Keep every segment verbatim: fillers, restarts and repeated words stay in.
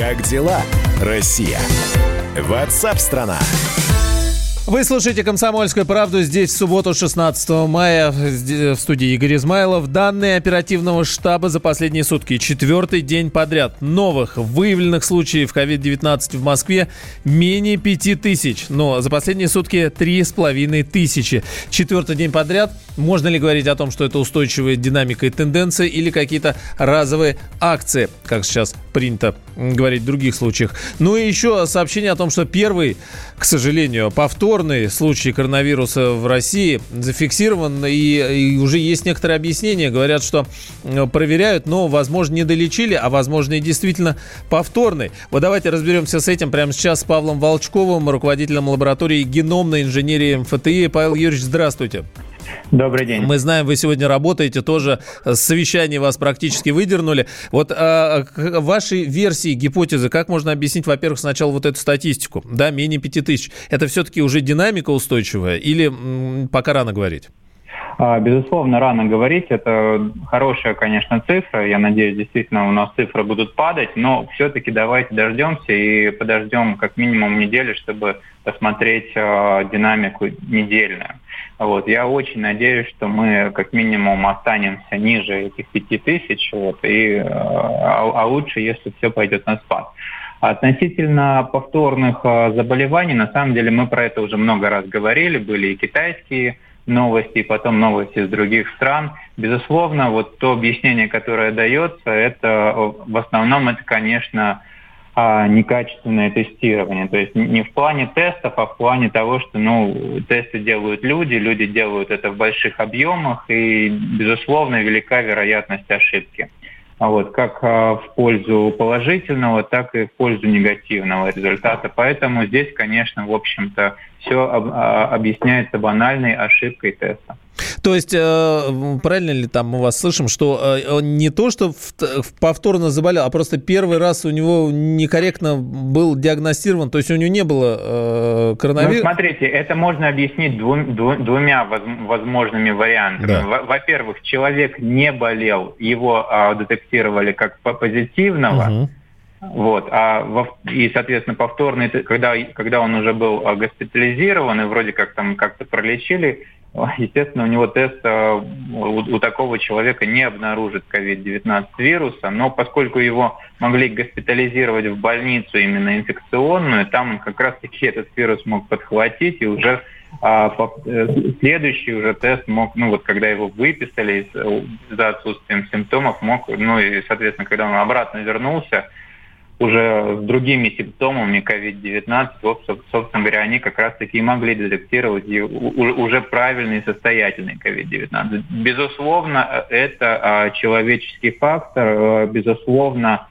Как дела, Россия? Ватсап-страна! Вы слушаете «Комсомольскую правду». Здесь в субботу, шестнадцатого мая, в студии Игорь Измайлов. Данные оперативного штаба за последние сутки. Четвертый день подряд. Новых выявленных случаев ковид девятнадцать в Москве менее пяти тысяч. Но за последние сутки три с половиной тысячи. Четвертый день подряд. Можно ли говорить о том, что это устойчивая динамика и тенденция, или какие-то разовые акции, как сейчас принято говорить в других случаях? Ну и еще сообщение о том, что первый, к сожалению, повтор случай коронавируса в России зафиксирован, и, и уже есть некоторые объяснения. Говорят, что проверяют, но, возможно, не долечили, а, возможно, и действительно повторный. Вот давайте разберемся с этим прямо сейчас с Павлом Волчковым, руководителем лаборатории геномной инженерии эм эф тэ и. Павел Юрьевич, здравствуйте. Добрый день. Мы знаем, вы сегодня работаете, тоже с совещания вас практически выдернули. Вот а, ваши версии, гипотезы, как можно объяснить, во-первых, сначала вот эту статистику, да, менее пяти тысяч. Это все-таки уже динамика устойчивая или м, пока рано говорить? Безусловно, рано говорить. Это хорошая, конечно, цифра. Я надеюсь, действительно у нас цифры будут падать, но все-таки давайте дождемся и подождем как минимум неделю, чтобы посмотреть э, динамику недельную. Вот. Я очень надеюсь, что мы как минимум останемся ниже этих пяти тысяч, вот, и, э, а, а лучше, если все пойдет на спад. Относительно повторных э, заболеваний, на самом деле мы про это уже много раз говорили, были и китайские новости, и потом новости из других стран. Безусловно, вот то объяснение, которое дается, это в основном это, конечно, некачественное тестирование. То есть не в плане тестов, а в плане того, что ну, тесты делают люди, люди делают это в больших объемах, и, безусловно, велика вероятность ошибки. Вот, как в пользу положительного, так и в пользу негативного результата. Поэтому здесь, конечно, в общем-то, все объясняется банальной ошибкой теста. То есть, э, правильно ли там мы вас слышим, что э, он не то, что в, в повторно заболел, а просто первый раз у него некорректно был диагностирован, то есть у него не было э, коронавируса? Ну, смотрите, это можно объяснить двум, двумя возможными вариантами. Да. Во-первых, человек не болел, его э, детектировали как позитивного, угу. Вот, а и, соответственно, повторный, когда, когда он уже был госпитализирован и вроде как там как-то пролечили, естественно, у него тест у, у такого человека не обнаружит ковид девятнадцать вируса, но поскольку его могли госпитализировать в больницу именно инфекционную, там он как раз-таки этот вирус мог подхватить, и уже а, по, следующий уже тест мог, ну вот когда его выписали за отсутствием симптомов, мог, ну и, соответственно, когда он обратно вернулся, уже с другими симптомами ковид девятнадцать, собственно говоря, они как раз-таки и могли детектировать уже правильный состоятельный ковид девятнадцать. Безусловно, это человеческий фактор, безусловно,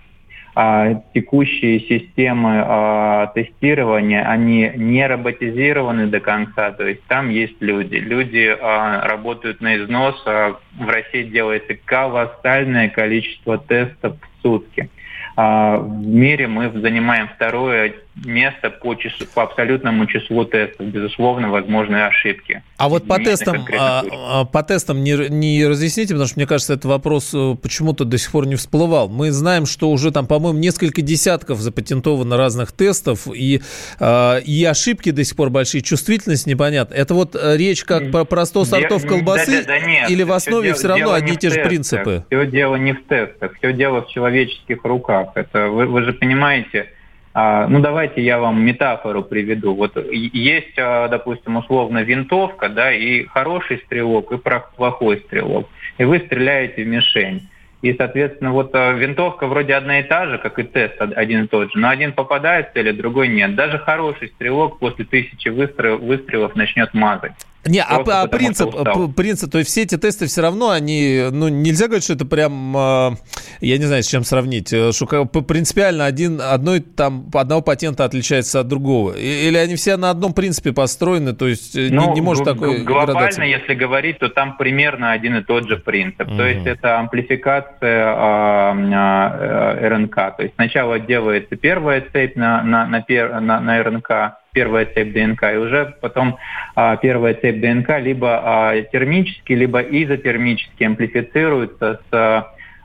текущие системы тестирования, они не роботизированы до конца, то есть там есть люди. Люди работают на износ, в России делается колоссальное количество тестов в сутки. В мире мы занимаем второе место по, числу, по абсолютному числу тестов. Безусловно, возможны ошибки. А вот по тестам, а, по тестам не, не разъясните, потому что, мне кажется, этот вопрос почему-то до сих пор не всплывал. Мы знаем, что уже там, по-моему, несколько десятков запатентовано разных тестов, и, а, и ошибки до сих пор большие, чувствительность непонятна. Это вот речь как про, про сто сортов колбасы, да, да, да, нет, или в основе все, все равно одни и те же принципы? Все дело не в тестах, все дело в человеческих руках. Это вы, вы же понимаете... Ну, давайте я вам метафору приведу. Вот есть, допустим, условно винтовка, да, и хороший стрелок, и плохой стрелок. И вы стреляете в мишень. И, соответственно, вот винтовка вроде одна и та же, как и тест один и тот же, но один попадает в цель, а другой нет. Даже хороший стрелок после тысячи выстрелов, выстрелов начнет мазать. Не, а, а принцип, принцип, то есть все эти тесты все равно, они, ну, нельзя говорить, что это прям, я не знаю, с чем сравнить, что принципиально один, одной, там, одного патента отличается от другого, или они все на одном принципе построены, то есть ну, не, не может г- такой глобально, градации. Если говорить, то там примерно один и тот же принцип, mm-hmm. то есть это амплификация а, а, эр эн ка, то есть сначала делается первая цепь на, на, на, пер, на, на эр эн ка, первая цепь дэ эн ка, и уже потом а, первая цепь дэ эн ка либо а, термически, либо изотермически амплифицируется с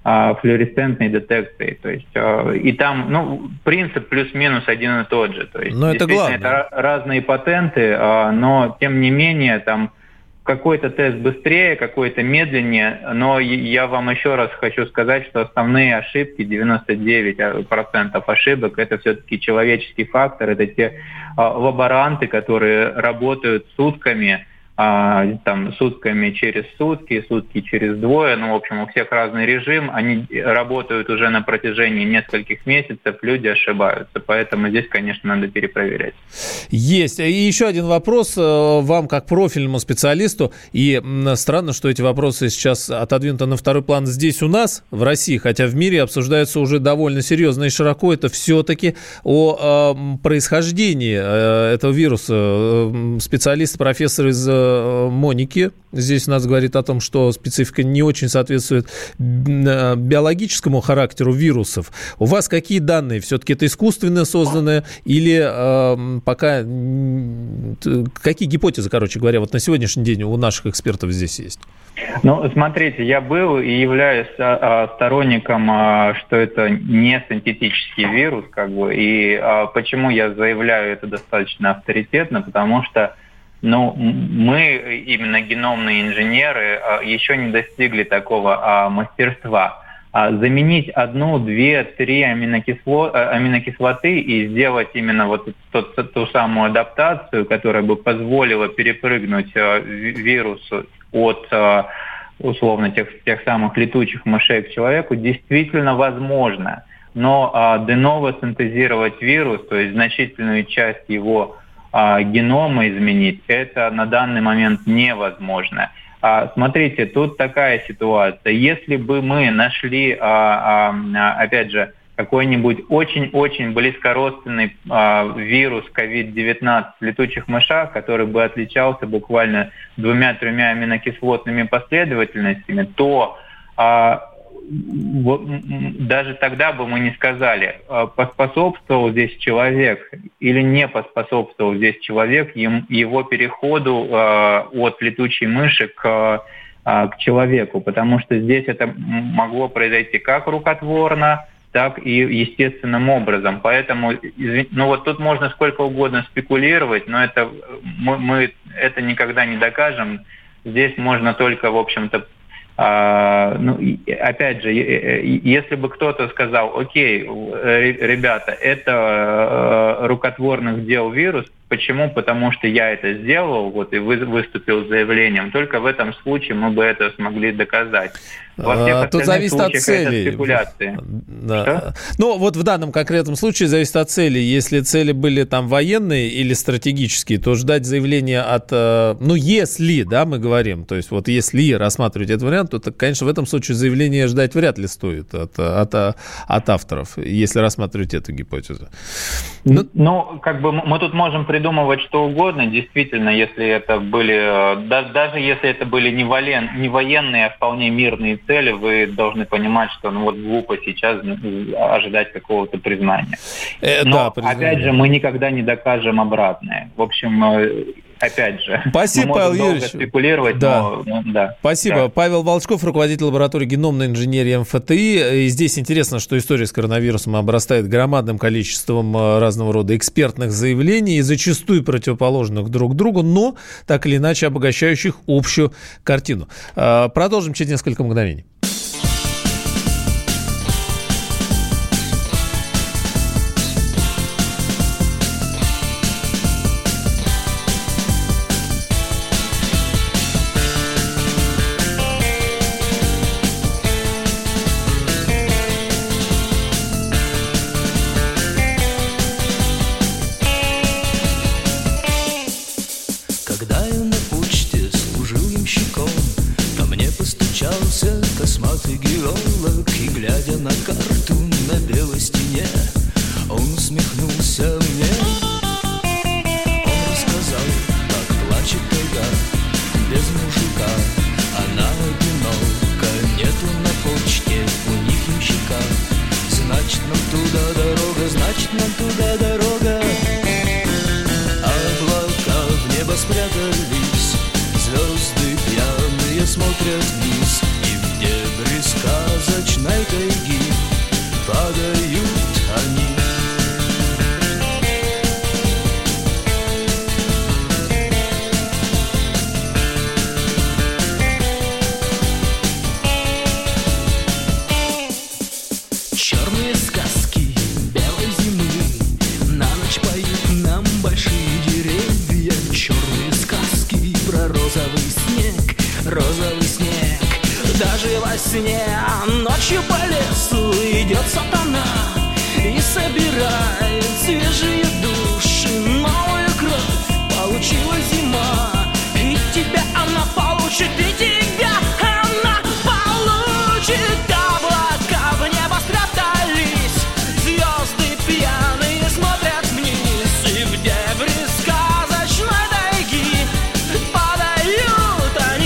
флуоресцентной детекцией. То есть, и там, ну, принцип плюс-минус один и тот же. То есть, но это главное. Это разные патенты, но, тем не менее, там какой-то тест быстрее, какой-то медленнее, но я вам еще раз хочу сказать, что основные ошибки, девяносто девять процентов ошибок, это все-таки человеческий фактор, это те лаборанты, которые работают сутками, А, там, сутками через сутки, сутки через двое, ну, в общем, у всех разный режим, они работают уже на протяжении нескольких месяцев, люди ошибаются, поэтому здесь, конечно, надо перепроверять. Есть. И еще один вопрос вам, как профильному специалисту, и странно, что эти вопросы сейчас отодвинуты на второй план здесь у нас, в России, хотя в мире обсуждаются уже довольно серьезно и широко, это все-таки о э, происхождении э, этого вируса. Специалист, профессор из Моники здесь у нас говорит о том, что специфика не очень соответствует биологическому характеру вирусов. У вас какие данные? Все-таки это искусственно созданное или э, пока... Какие гипотезы, короче говоря, вот на сегодняшний день у наших экспертов здесь есть? Ну, смотрите, я был и являюсь сторонником, что это не синтетический вирус, как бы, и почему я заявляю это достаточно авторитетно, потому что Ну, мы, именно геномные инженеры, еще не достигли такого а, мастерства. А заменить одну, две, три аминокисло, аминокислоты и сделать именно вот тот, ту самую адаптацию, которая бы позволила перепрыгнуть а, вирусу от а, условно тех, тех самых летучих мышей к человеку, действительно возможно. Но а, де-ново синтезировать вирус, то есть значительную часть его генома изменить, это на данный момент невозможно. Смотрите, тут такая ситуация. Если бы мы нашли, опять же, какой-нибудь очень-очень близкородственный вирус ковид девятнадцать в летучих мышах, который бы отличался буквально двумя-тремя аминокислотными последовательностями, то даже тогда бы мы не сказали, поспособствовал здесь человек или не поспособствовал здесь человек его переходу от летучей мыши к, к человеку, потому что здесь это могло произойти как рукотворно, так и естественным образом. Поэтому, ну вот тут можно сколько угодно спекулировать, но это мы, мы это никогда не докажем. Здесь можно только, в общем-то, А, ну, опять же, если бы кто-то сказал, окей, ребята, это рукотворных дел вирус, почему? Потому что я это сделал, вот, и выступил с заявлением, только в этом случае мы бы это смогли доказать. Во всех а, тут зависит от цели. Спекуляции. Да. Ну, вот в данном конкретном случае зависит от цели. Если цели были там военные или стратегические, то ждать заявления от... Ну, если, да, мы говорим, то есть вот если рассматривать этот вариант, то, конечно, в этом случае заявление ждать вряд ли стоит от, от, от авторов, если рассматривать эту гипотезу. Ну, ну, как бы мы тут можем придумывать что угодно, действительно, если это были... Даже если это были не, воен, не военные, а вполне мирные цели, вы должны понимать, что ну вот глупо сейчас ожидать какого-то признания. Э, Но, да, признание. Опять же, мы никогда не докажем обратное. В общем, опять же, спасибо, мы можем Павел долго Юрьевич. спекулировать, да. но... Ну, да. Спасибо. Да. Павел Волчков, руководитель лаборатории геномной инженерии эм эф тэ и. И здесь интересно, что история с коронавирусом обрастает громадным количеством разного рода экспертных заявлений, зачастую противоположных друг другу, но так или иначе обогащающих общую картину. Продолжим через несколько мгновений. Косматый геолог, и глядя на карту на белой стене, он усмехнулся мне. Он рассказал, как плачет тайга без мужика. Она одинока, нету на почте у них ямщика. Значит, нам туда дорога, значит, нам туда дорога. Облака в небо спрятались, звезды пьяные смотрят вниз. Сказочной сне. Ночью по лесу идет сатана и собирает свежие души, новую кровь получила зима. И тебя она получит, и тебя она получит. Облака в небо спрятались, звезды пьяные смотрят вниз, и в дебри сказочной тайги падают они.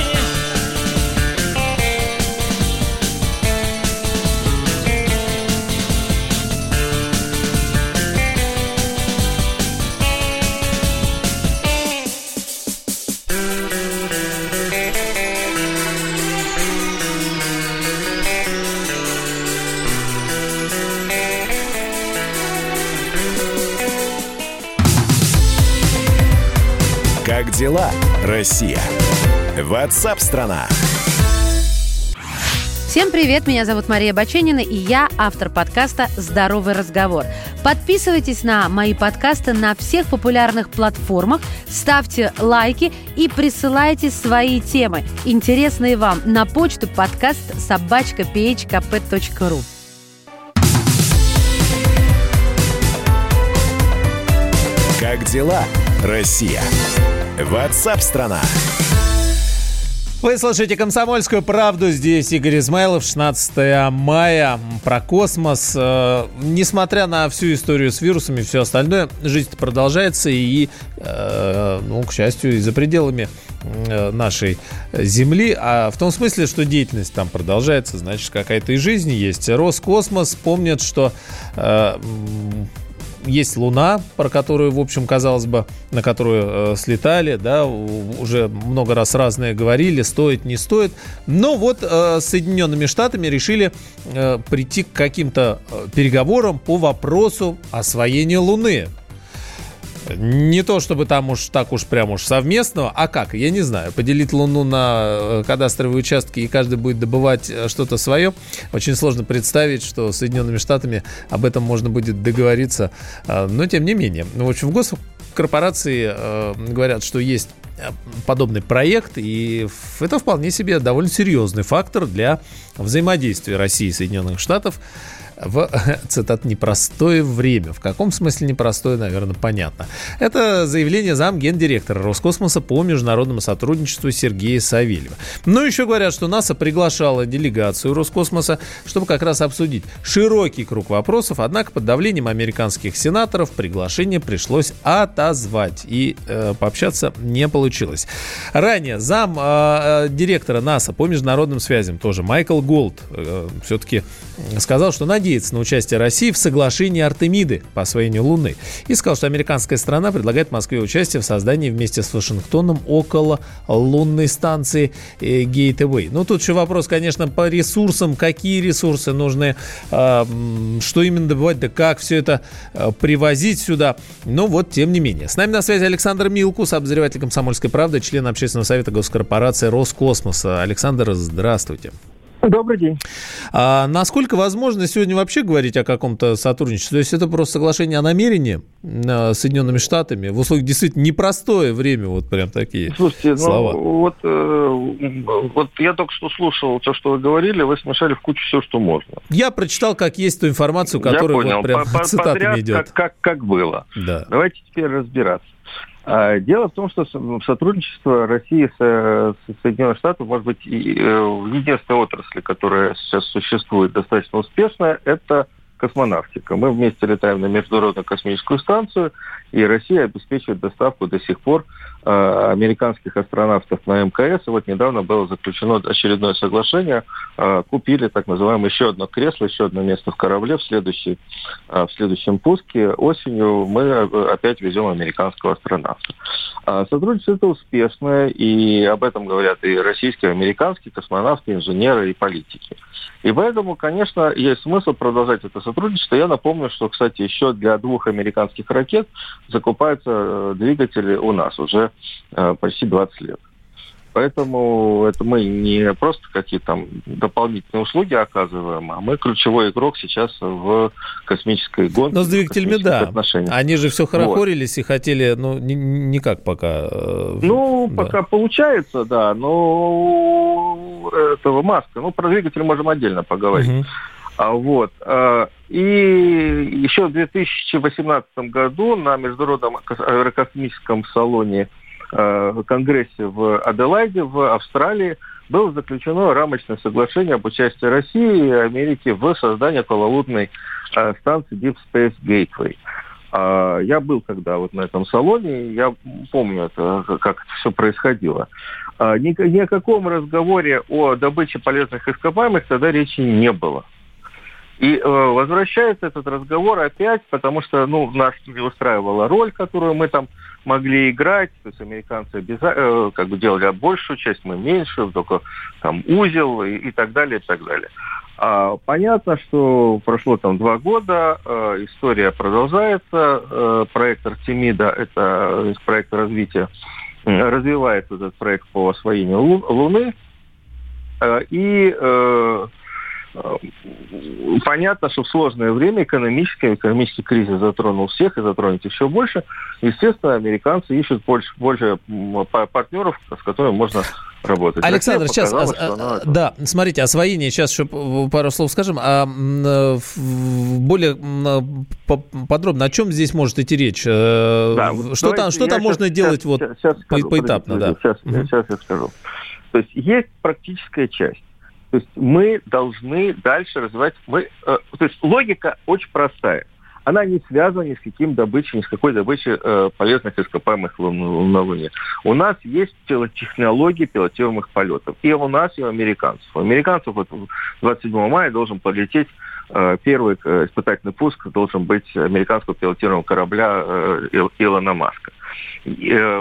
Как дела, Россия? Ватсап-страна! Всем привет, меня зовут Мария Баченина, и я автор подкаста «Здоровый разговор». Подписывайтесь на мои подкасты на всех популярных платформах, ставьте лайки и присылайте свои темы, интересные вам, на почту подкаст собачка пи эйч ка пэ точка ру. Как дела, Россия? Ватсап-страна! Вы слушаете «Комсомольскую правду». Здесь Игорь Измайлов. шестнадцатое мая. Про космос. Э, несмотря на всю историю с вирусами и все остальное, жизнь продолжается. И, э, ну, к счастью, и за пределами э, нашей Земли. А в том смысле, что деятельность там продолжается, значит, какая-то и жизнь есть. Роскосмос помнит, что... Э, Есть Луна, про которую, в общем, казалось бы, на которую э, слетали, да, уже много раз разные говорили, стоит, не стоит. Но вот э, с Соединенными Штатами решили э, прийти к каким-то переговорам по вопросу освоения Луны. Не то, чтобы там уж так уж прям уж совместного, а как, я не знаю, поделить Луну на кадастровые участки и каждый будет добывать что-то свое. Очень сложно представить, что с Соединенными Штатами об этом можно будет договориться, но тем не менее. В общем, в госкорпорации говорят, что есть подобный проект, и это вполне себе довольно серьезный фактор для взаимодействия России и Соединенных Штатов в, цитат, непростое время. В каком смысле непростое, наверное, понятно. Это заявление замгендиректора Роскосмоса по международному сотрудничеству Сергея Савельева. Но еще говорят, что НАСА приглашала делегацию Роскосмоса, чтобы как раз обсудить широкий круг вопросов, однако под давлением американских сенаторов приглашение пришлось отозвать, и э, пообщаться не получилось. Ранее зам э, директора НАСА по международным связям, тоже Майкл Голд, э, все-таки сказал, что надеется на участие России в соглашении Артемиды по освоению Луны. И сказал, что американская страна предлагает Москве участие в создании вместе с Вашингтоном около лунной станции э, Гейтвей. Ну, тут еще вопрос, конечно, по ресурсам. Какие ресурсы нужны, э, что именно добывать, да как все это э, привозить сюда. Но вот, тем не менее. С нами на связи Александр Милкус, обозреватель «Комсомольской правды», член общественного совета госкорпорации Роскосмоса. Александр, здравствуйте. Добрый день. А насколько возможно сегодня вообще говорить о каком-то сотрудничестве? То есть это просто соглашение о намерении с Соединенными Штатами в условиях действительно непростое время, вот прям такие Слушайте, слова. Ну, вот, э, вот я только что слушал то, что вы говорили, вы смешали в кучу все, что можно. Я прочитал, как есть ту информацию, которая вот прям по, цитатами подряд, идет. Как, как, как было. Да. Давайте теперь разбираться. Дело в том, что сотрудничество России с Соединенными Штатами, может быть, единственная отрасль, которая сейчас существует достаточно успешно, это космонавтика. Мы вместе летаем на Международную космическую станцию, и Россия обеспечивает доставку до сих пор э, американских астронавтов на эм ка эс. И вот недавно было заключено очередное соглашение. Э, купили так называемое еще одно кресло, еще одно место в корабле. В, следующий, э, в следующем пуске осенью мы опять везем американского астронавта. Э, сотрудничество это успешное, и об этом говорят и российские, и американские космонавты, инженеры и политики. И поэтому, конечно, есть смысл продолжать это сотрудничество. Я напомню, что, кстати, еще для двух американских ракет закупаются двигатели у нас уже почти двадцать лет. Поэтому это мы не просто какие-то там дополнительные услуги оказываем, а мы ключевой игрок сейчас в космической гонке. Но с двигателями, да. Отношениях. Они же все хорохорились вот. И хотели, ну, никак пока. Ну, да. пока получается, да, но этого Маска. Ну, про двигатель можем отдельно поговорить. Угу. А, вот. И еще в две тысячи восемнадцатом году на Международном аэрокосмическом салоне Конгрессе в Аделаиде, в Австралии, было заключено рамочное соглашение об участии России и Америки в создании окололунной станции Deep Space Gateway. Я был когда вот на этом салоне, я помню, это, как это все происходило. Ни, ни о каком разговоре о добыче полезных ископаемых тогда речи не было. И э, возвращается этот разговор опять, потому что, ну, нас не устраивала роль, которую мы там могли играть. То есть американцы обяза- э, как бы делали большую часть, мы меньшую, только там узел и, и так далее, и так далее. А, понятно, что прошло там два года, э, история продолжается. Э, проект Артемида, это проект развития, э, развивает этот проект по освоению Лу- Луны. Э, и... Э, Понятно, что в сложное время экономическое, экономический кризис затронул всех и затронет еще больше. Естественно, американцы ищут больше, больше партнеров, с которыми можно работать. Александр, сейчас, а, а, да, смотрите, освоение, сейчас еще пару слов скажем, а более подробно, о чем здесь может идти речь? Да, что там, что там можно сейчас, делать вот сейчас, по, скажу, поэтапно? Да. Сейчас, угу. сейчас я скажу. То есть есть практическая часть. То есть мы должны дальше развивать... Мы, э, то есть логика очень простая. Она не связана ни с каким добычей, ни с какой добычей э, полезных ископаемых на Луне. У нас есть технологии пилотируемых полетов. И у нас, и у американцев. У американцев вот двадцать седьмого мая должен полететь э, первый э, испытательный пуск, должен быть американского пилотируемого корабля э, Илона Маска. И, э,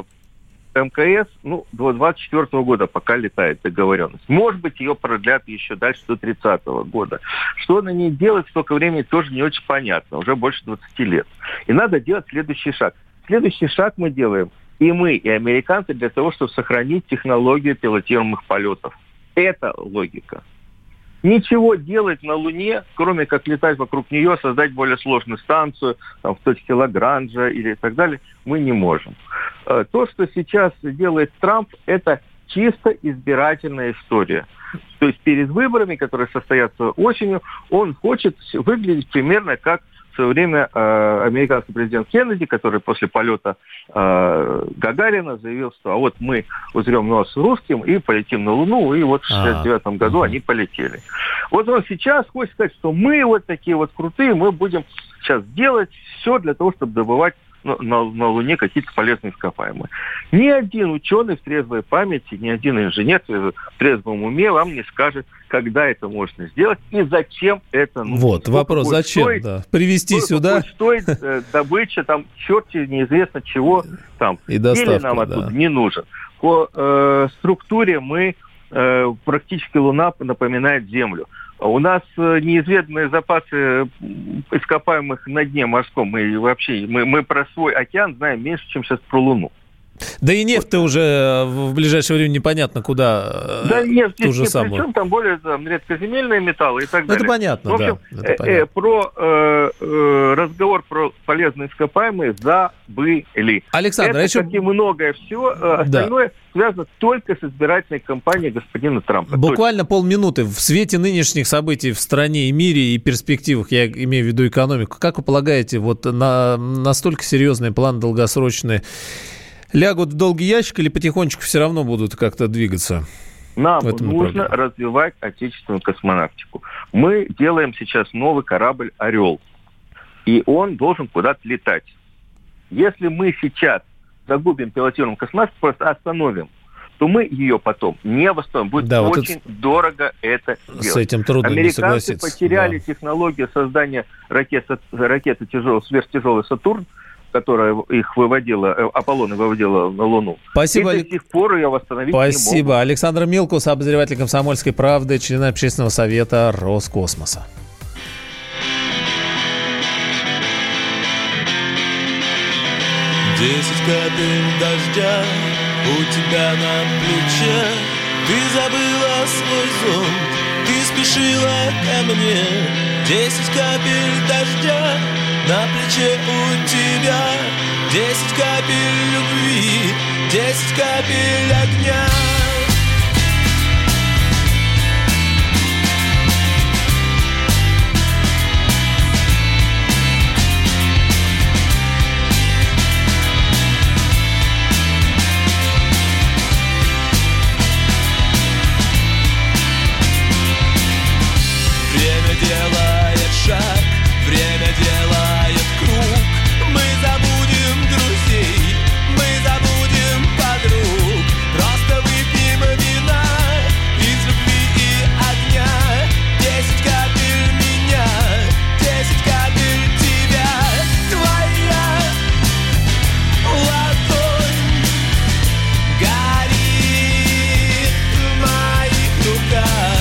МКС, ну, до двадцать четвёртого года пока летает договоренность. Может быть, ее продлят еще дальше до тридцатого года. Что на ней делать столько времени, тоже не очень понятно. Уже больше двадцати лет. И надо делать следующий шаг. Следующий шаг мы делаем и мы, и американцы для того, чтобы сохранить технологию пилотируемых полетов. Это логика. Ничего делать на Луне, кроме как летать вокруг нее, создать более сложную станцию, там, в точке Лагранжа или так далее, мы не можем. То, что сейчас делает Трамп, это чисто избирательная история. То есть перед выборами, которые состоятся осенью, он хочет выглядеть примерно как в свое время э, американский президент Кеннеди, который после полета э, Гагарина заявил, что а вот мы узрем нос русским и полетим на Луну, и вот в шестьдесят девятом году они полетели. Вот он сейчас хочет сказать, что мы вот такие вот крутые, мы будем сейчас делать все для того, чтобы добывать на, на, на Луне какие-то полезные ископаемые. Ни один ученый в трезвой памяти, ни один инженер в трезвом уме вам не скажет, когда это можно сделать и зачем это нужно. Вот, сколько вопрос, зачем, стоить, да. Привезти сюда. Стоит э, добыча, там, черти неизвестно чего там. И доставка, или нам оттуда да. не нужен. По э, структуре мы, э, практически Луна напоминает Землю. У нас неизведанные запасы ископаемых на дне морском. Мы вообще, мы, мы про свой океан знаем меньше, чем сейчас про Луну. Да и нефть-то вот. Уже в ближайшее время непонятно куда. Да нефть здесь ни при чем, там более там, редкоземельные металлы и так далее. Это понятно, в общем, да. Это э, понятно. Э, про э, э, разговор про полезные ископаемые забыли. Александр, это, еще... как и многое все, э, остальное да. связано только с избирательной кампанией господина Трампа. Буквально Точно. полминуты. В свете нынешних событий в стране и мире и перспективах, я имею в виду экономику, как вы полагаете, вот на настолько серьезные планы долгосрочные лягут в долгий ящик или потихонечку все равно будут как-то двигаться? Нам нужно развивать отечественную космонавтику. Мы делаем сейчас новый корабль «Орел», и он должен куда-то летать. Если мы сейчас загубим пилотируемую космонавтику, просто остановим, то мы ее потом не восстановим. Будет да, очень вот это... дорого это делать. С этим трудно не согласиться. Американцы потеряли да. технологию создания ракеты, ракеты тяжелой, сверхтяжелый «Сатурн», которая их выводила, Аполлон выводила на Луну. Спасибо. И до сих пор ее восстановить Спасибо. не могут. Александр Милкус, обозреватель «Комсомольской правды», член общественного совета Роскосмоса. Десять капель дождя у тебя на плече. Ты забыла свой зонт, ты спешила ко мне. Десять капель дождя на плече у тебя. Десять капель любви, десять капель огня. Время делает шаг, время делает круг. Мы забудем друзей, мы забудем подруг. Просто выпьем вина из любви и огня. Десять капель меня, десять капель тебя. Твоя ладонь горит в моих руках.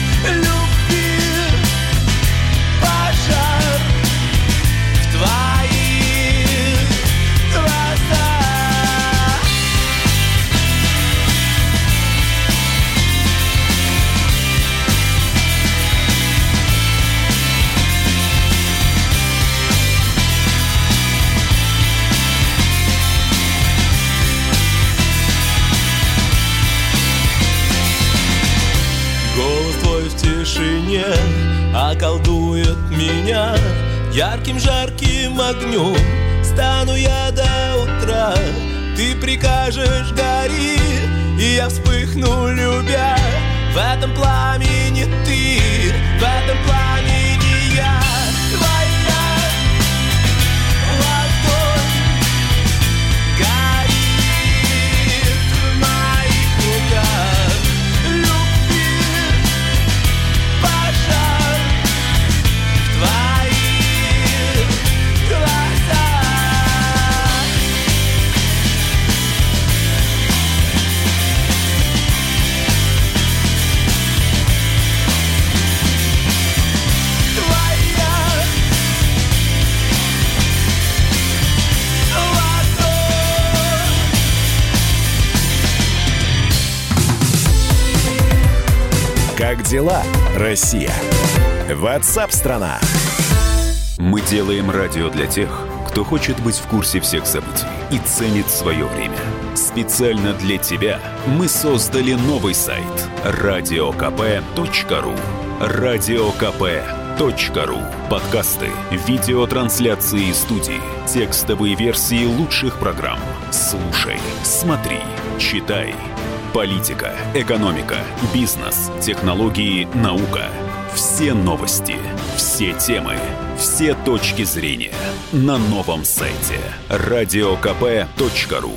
Голос твой в тишине околдует меня. Ярким жарким огнем стану я до утра. Ты прикажешь гори, и я вспыхну, любя. В этом пламени ты, в этом пламени я. Твоя ладонь горит в моих руках. Любви пожар в твоих глазах. Твоя ладонь. Как дела, Россия? WhatsApp-страна. Мы делаем радио для тех, кто хочет быть в курсе всех событий и ценит свое время. Специально для тебя мы создали новый сайт радио ка пэ точка ру. радио ка пэ точка ру. Подкасты, видеотрансляции из студии, текстовые версии лучших программ. Слушай, смотри, читай. Политика, экономика, бизнес, технологии, наука. Все новости, все темы, все точки зрения на новом сайте радио ка пэ точка ру.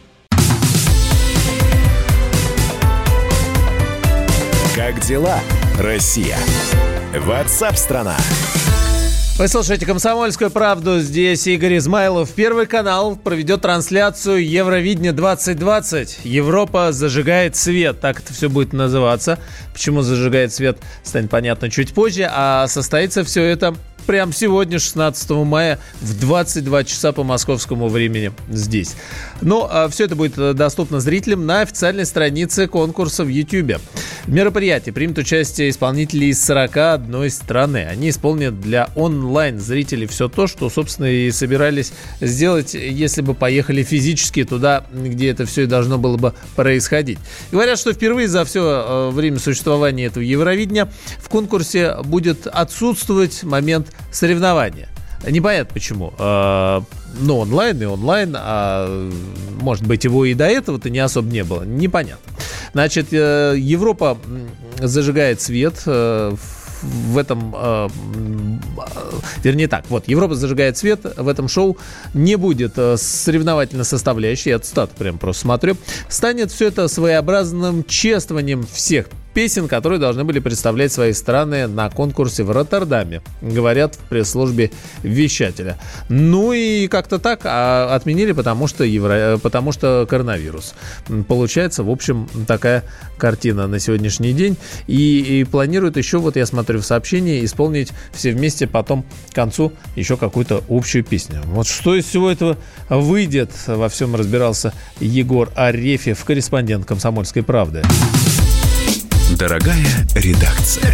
Как дела, Россия? WhatsApp-страна. Вы слушаете «Комсомольскую правду». Здесь Игорь Измайлов. Первый канал проведет трансляцию Евровидения двадцать двадцать. Европа зажигает свет. Так это все будет называться. Почему зажигает свет, станет понятно чуть позже. А состоится все это прямо сегодня, шестнадцатого мая, в двадцать два часа по московскому времени здесь. Ну, а все это будет доступно зрителям на официальной странице конкурса в YouTube. В мероприятии примут участие исполнители из сорок одной страны. Они исполнят для онлайн-зрителей все то, что, собственно, и собирались сделать, если бы поехали физически туда, где это все и должно было бы происходить. Говорят, что впервые за все время существования этого Евровидения в конкурсе будет отсутствовать момент соревнования. Непонятно почему. Ну, онлайн и онлайн, а может быть, его и до этого-то не особо не было. Непонятно. Значит, Европа зажигает свет в этом... Вернее так, вот, Европа зажигает свет. В этом шоу не будет соревновательной составляющей. Я цитату прям просто смотрю. Станет все это своеобразным чествованием всех песен, которые должны были представлять свои страны на конкурсе в Роттердаме, говорят в пресс-службе вещателя. Ну и как-то так а отменили, потому что, евро... потому что коронавирус. Получается, в общем, такая картина на сегодняшний день. И, и планируют еще, вот я смотрю в сообщении, исполнить все вместе потом к концу еще какую-то общую песню. Вот что из всего этого выйдет, во всем разбирался Егор Арефьев, корреспондент «Комсомольской правды». Дорогая редакция.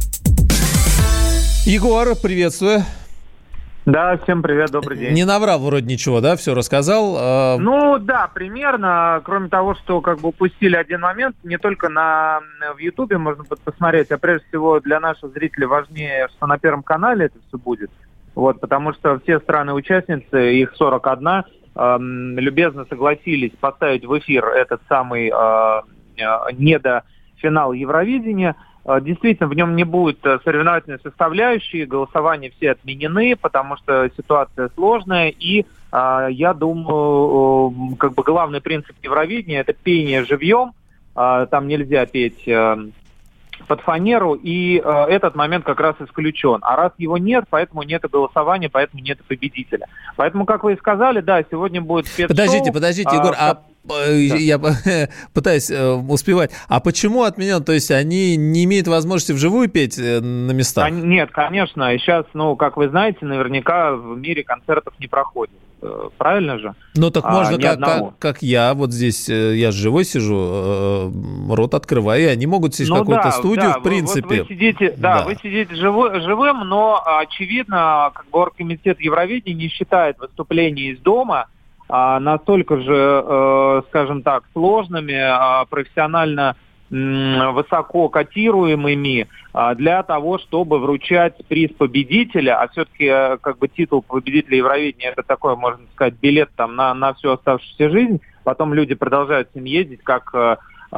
Егор, приветствую. Да, всем привет, добрый день. Не наврал вроде ничего, да? Все рассказал? Ну, да, примерно. Кроме того, что как бы упустили один момент, не только на, в Ютубе можно посмотреть, а прежде всего для наших зрителей важнее, что на Первом канале это все будет. Вот, потому что все страны-участницы, их сорок один, э, любезно согласились поставить в эфир этот самый э, недофинал Евровидения. Действительно, в нем не будет соревновательной составляющей, голосования все отменены, потому что ситуация сложная, и э, я думаю, э, как бы главный принцип Евровидения – это пение живьем, э, там нельзя петь э, под фанеру, и э, этот момент как раз исключен. А раз его нет, поэтому нет голосования, поэтому нет победителя. Поэтому, как вы и сказали, да, сегодня будет спецшоу. Подождите, подождите, а, Егор, а... Да. Я пытаюсь э, успевать. А почему отменен? То есть они не имеют возможности вживую петь э, на местах? Нет, конечно. И сейчас, ну, как вы знаете, наверняка в мире концертов не проходит. Правильно же? Ну, так можно, а, как, как, как я, вот здесь, я с живой сижу, э, рот открываю, и они могут сесть ну, в какую-то да, студию, да, в принципе. Вот вы сидите, да, да, вы сидите живой, живым, но, очевидно, как бы оргкомитет Евровидения не считает выступление из дома а, настолько же, э, скажем так, сложными, а, профессионально м, высоко котируемыми а, для того, чтобы вручать приз победителя, а все-таки а, как бы титул победителя Евровидения это такой, можно сказать, билет там на, на всю оставшуюся жизнь. Потом люди продолжают с ним ездить, как э,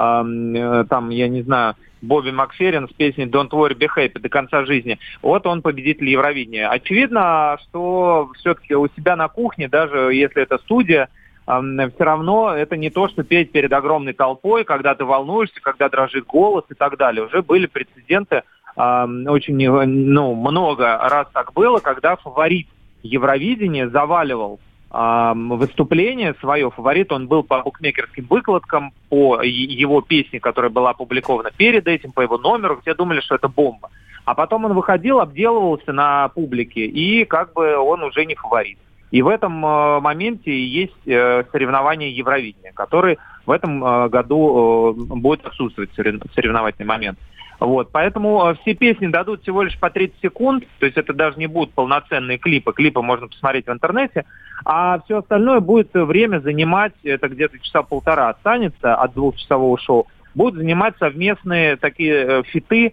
э, там, я не знаю, Бобби Макферрин с песней «Don't worry, be happy» до конца жизни. Вот он победитель Евровидения. Очевидно, что все-таки у себя на кухне, даже если это студия, э, все равно это не то, что петь перед огромной толпой, когда ты волнуешься, когда дрожит голос и так далее. Уже были прецеденты, э, очень ну, много раз так было, когда фаворит Евровидения заваливал выступление свое. Фаворит он был по букмекерским выкладкам, по его песне, которая была опубликована перед этим, по его номеру. Все думали, что это бомба. А потом он выходил, обделывался на публике, и как бы он уже не фаворит. И в этом э, моменте есть э, соревнование Евровидения, который в этом э, году э, будет отсутствовать, соревновательный момент. Вот, поэтому все песни дадут всего лишь по тридцать секунд, то есть это даже не будут полноценные клипы, клипы можно посмотреть в интернете, а все остальное будет время занимать, это где-то часа полтора останется от двухчасового шоу, будут занимать совместные такие фиты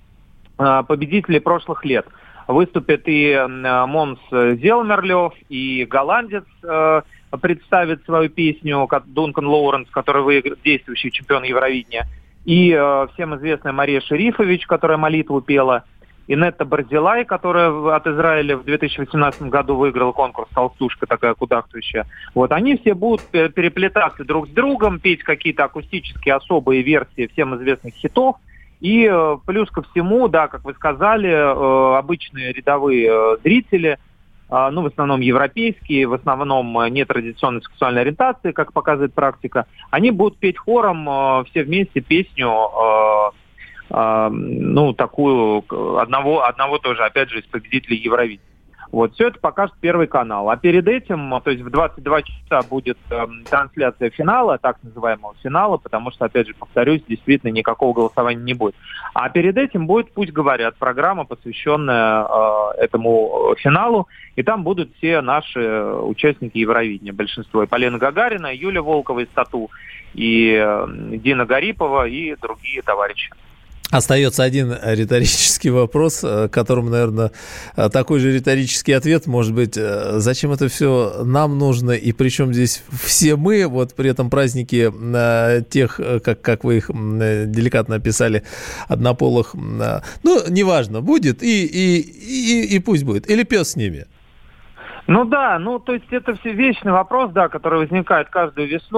победителей прошлых лет. Выступит и Монс Зелмерлёв, и голландец представит свою песню, Дункан Лоуренс, который выиграл, действующий чемпион Евровидения, и э, всем известная Мария Шерифович, которая молитву пела, и Нетта Барзилай, которая от Израиля в две тысячи восемнадцатом году выиграла конкурс «Толстушка», такая кудахтающая. Вот, они все будут переплетаться друг с другом, петь какие-то акустические особые версии всем известных хитов. И э, плюс ко всему, да, как вы сказали, э, обычные рядовые э, зрители, ну, в основном европейские, в основном нетрадиционной сексуальной ориентации, как показывает практика, они будут петь хором э, все вместе песню, э, э, ну, такую, одного, одного тоже, опять же, из победителей Евровидения. Вот, все это покажет Первый канал. А перед этим, то есть в двадцать два часа будет э, трансляция финала, так называемого финала, потому что, опять же, повторюсь, действительно никакого голосования не будет. А перед этим будет «Пусть говорят», программа, посвященная э, этому финалу, и там будут все наши участники Евровидения, большинство. И Полина Гагарина, и Юля Волкова из «Тату», и э, Дина Гарипова, и другие товарищи. Остается один риторический вопрос, которому, наверное, такой же риторический ответ может быть: зачем это все нам нужно, и причем здесь все мы, вот при этом праздники тех, как, как вы их деликатно описали, однополых, ну, неважно, будет, и, и, и, и пусть будет, или пес с ними. Ну да, ну то есть это все вечный вопрос, да, который возникает каждую весну.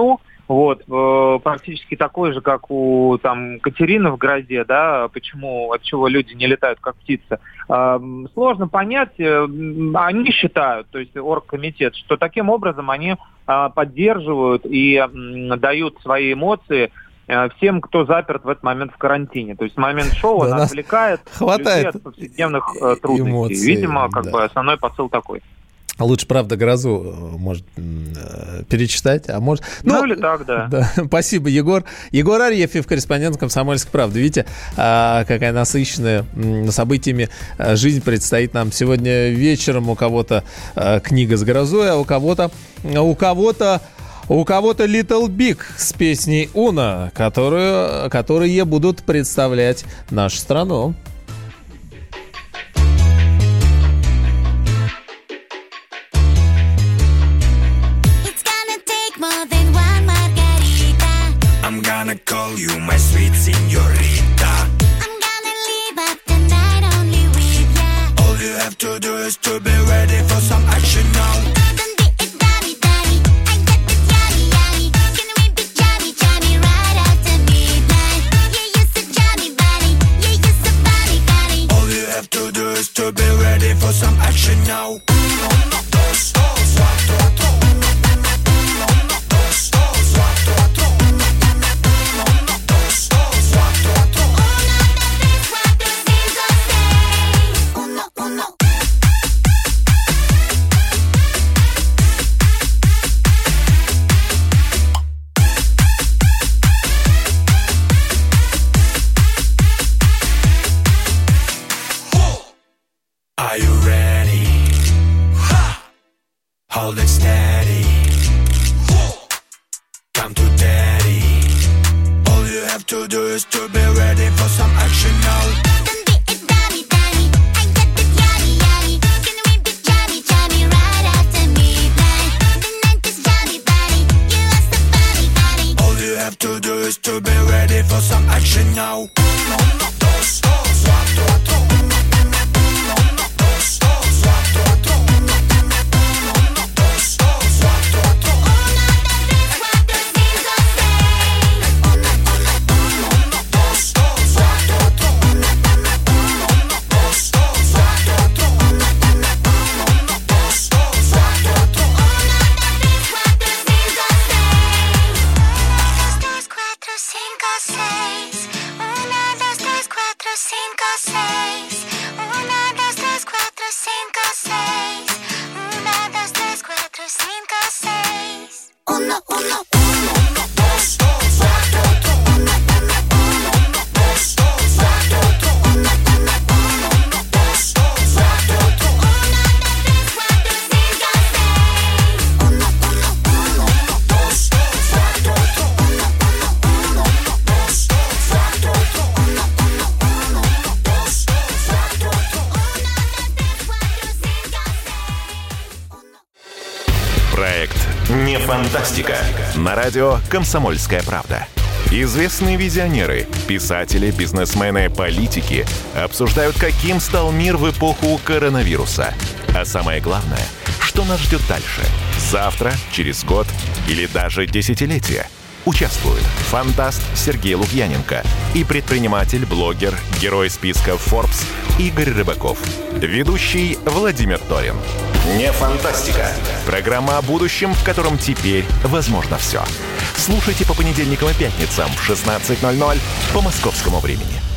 вот, э, практически такой же, как у там Катерины в грозе, да, почему, от чего люди не летают как птицы. Э, сложно понять, э, они считают, то есть оргкомитет, что таким образом они э, поддерживают и э, дают свои эмоции всем, кто заперт в этот момент в карантине. То есть момент шоу да, он отвлекает людей от повседневных э, трудностей. Эмоций, Видимо, как да. бы основной посыл такой. Лучше, правда, грозу, может, перечитать, а может... Ну, ну или так, да. да. Спасибо, Егор. Егор Арефьев, корреспондент «Комсомольской правды». Видите, какая насыщенная событиями жизнь предстоит нам сегодня вечером. У кого-то книга с грозой, а у кого-то... У кого-то У кого-то Little Big с песней «Уна», которую, которые будут представлять нашу страну. I'm gonna call you my sweet señorita. I'm gonna leave up the night only with ya. All you have to do is to be ready for some action now. To be ready for some action now. Uno, dos, dos, cuatro, cuatro. Uno, dos, dos, cuatro, cuatro. Uno, dos, dos, cuatro, cuatro. Uno, uno. Are you ready? Ha! Hold it steady. Come to daddy. All you have to do is to be ready for some action now. All you have to do is to be ready for some action now. Uno, dos, dos, cuatro, cuatro. Не фантастика. На радио «Комсомольская правда». Известные визионеры, писатели, бизнесмены, политики обсуждают, каким стал мир в эпоху коронавируса. А самое главное, что нас ждет дальше? Завтра, через год или даже десятилетие? Участвуют фантаст Сергей Лукьяненко и предприниматель, блогер, герой списка Forbes Игорь Рыбаков. Ведущий Владимир Торин. Не фантастика. Программа о будущем, в котором теперь возможно все. Слушайте по понедельникам и пятницам в шестнадцать ноль ноль по московскому времени.